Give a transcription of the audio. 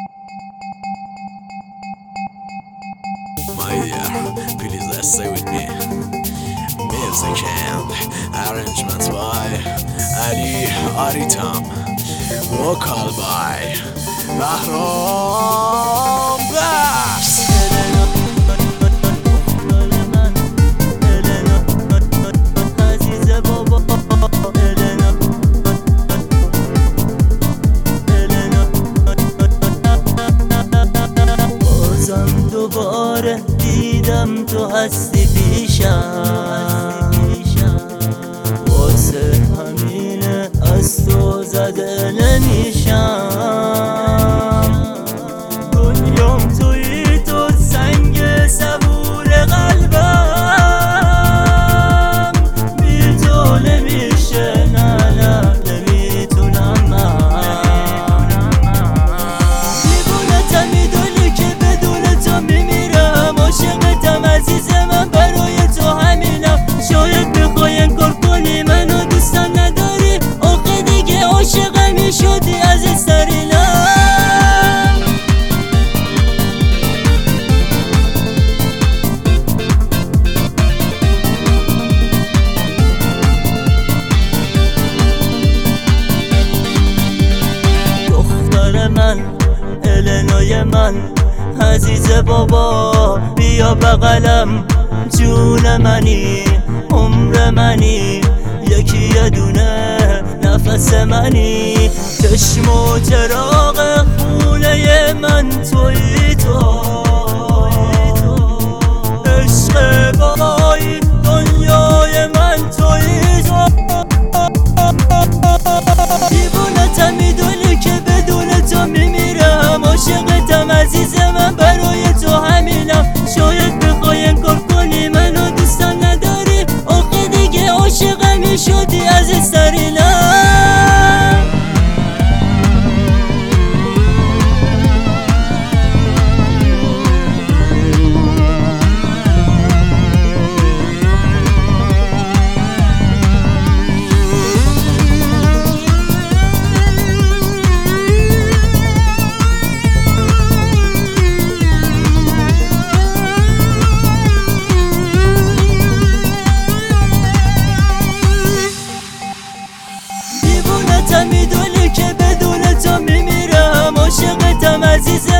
My dear, please stay with me. Music and arrangements by Ali Aritam. Vocal by Bahram Bars. دوباره دیدم تو هستی پیشم، واسه همینه از تو زده نمیشم. دنیام توی تو سنگ صبور قلبم، بی تو نمیشه، نه نه نمیتونم من. دیوونتم میدونی که بدون تو میمیرم، عاشقتم عزیز من، برای تو همینم. شاید بخوای انکار کنی منو دوستم نداری، آخه دیگه عاشقمی شدی از سرینم. دختر من، النای من، عزیز بابا بیا بغلم. جون منی، عمر منی، یکی یه دونه نفس منی. چشم و چراغ خونه من تویی تو، عشق بابایی دنیای من تویی تو. دیوونتم میدونی که بدون تو میمیرم، عاشقتم عزیز من، برای تو همینم. شاید بخوای انکار کنی منو دوستم نداری، آخه دیگه عاشقمی شدی از سرینم. میدونی که بدون تو میمیرم، عاشقتم عزیز